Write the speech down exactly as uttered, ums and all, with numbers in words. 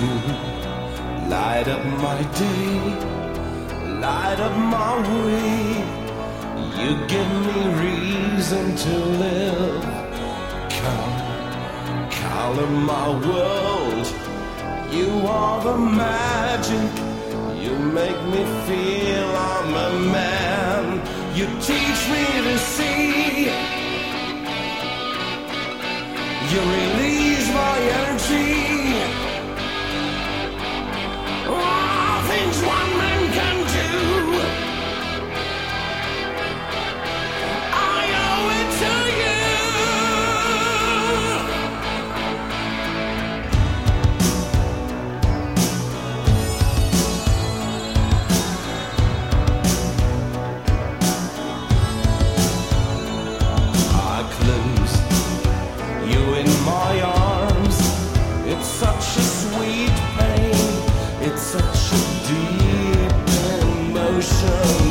Light up my day, light up my way. You give me reason to live. Come, color my world. You are the magic. You make me feel I'm a man. You teach me to see. You release my energy. All things one man can do, I owe it to you. I close you in my arms. It's such a sweet pain. It's such a deep emotion.